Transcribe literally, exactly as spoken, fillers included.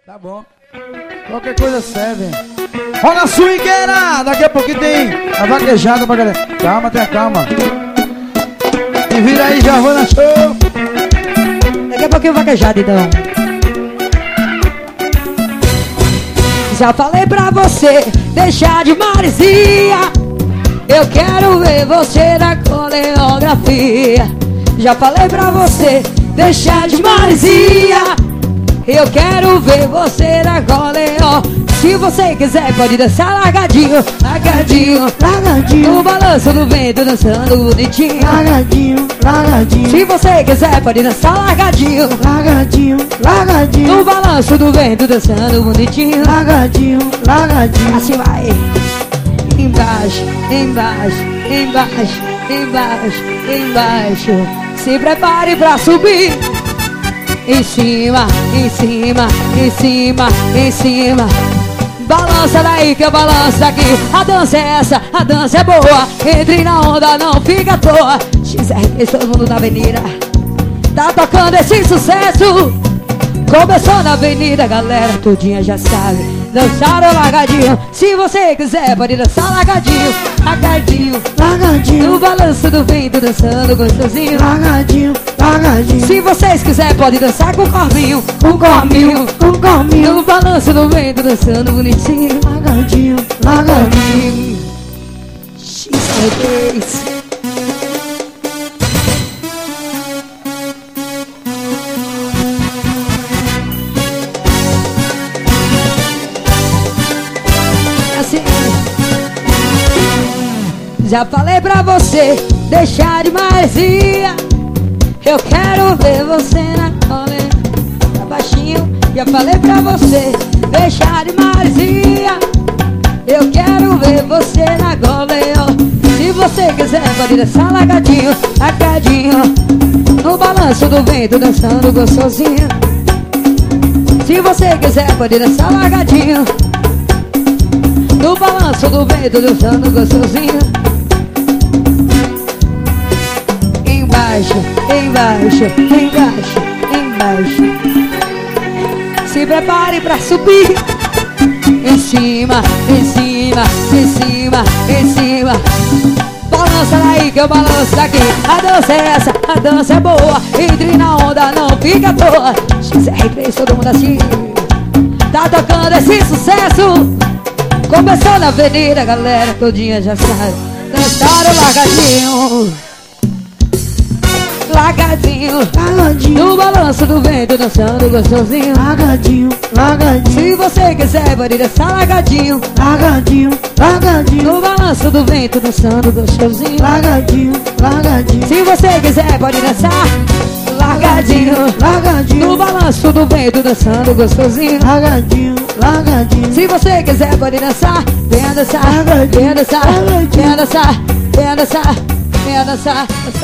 Tá bom. Qualquer coisa serve. Olha a swingueira! Daqui a pouquinho tem a vaquejada pra galera. Calma, tenha calma. E vira aí, já vou na show. Daqui a pouquinho vaquejada, então. Já falei pra você deixar de maresia. Eu quero ver você na coreografia. Já falei pra você deixar de maresia. Eu quero ver você na coreografia. Se você quiser pode dançar largadinho, largadinho, largadinho. No balanço do vento dançando bonitinho, largadinho, largadinho. Se você quiser pode dançar largadinho, largadinho, largadinho. No balanço do vento dançando bonitinho, largadinho, largadinho. Assim vai. Embaixo, embaixo, embaixo, embaixo, embaixo. Se prepare pra subir. Em cima, em cima, em cima, em cima. Balança daí que eu balanço daqui. A dança é essa, a dança é boa. Entre na onda, não fica à toa. X R três, todo mundo na avenida. Tá tocando esse sucesso. Começou na avenida, galera todinha já sabe. Dançaram largadinho. Se você quiser pode dançar largadinho, largadinho, largadinho. No balanço do vento dançando gostosinho, largadinho, largadinho. Se vocês quiserem pode dançar com o corminho, com o corminho, com o corminho. No balanço do vento dançando bonitinho, largadinho, largadinho. X R três. Já falei pra você deixar de maresia. Eu quero ver você na cola. Tá baixinho. Já falei pra você deixar de maresia. Eu quero ver você na cola. Se você quiser pode dançar largadinho, largadinho. No balanço do vento dançando gostosinho. Se você quiser pode dançar largadinho. No balanço do vento dançando gostosinho. Embaixo, embaixo, embaixo, embaixo. Se prepare pra subir. Em cima, em cima, em cima, em cima. Balança daí que eu balanço daqui. A dança é essa, a dança é boa. Entre na onda, não fica à toa. X R três, todo mundo assim. Tá tocando esse sucesso. Começou na avenida, galera todinha já sabe. Dançaram largadinho, largadinho, largadinho. No balanço do vento dançando gostosinho, largadinho, largadinho. Se você quiser pode dançar largadinho, largadinho, largadinho. No balanço do vento dançando gostosinho, largadinho, largadinho. Se você quiser pode dançar largadinho, largadinho. No balanço do vento dançando gostosinho, largadinho, largadinho. Se você quiser pode dançar, venha dançar, venha dançar, venha dançar, venha dançar, venha dançar.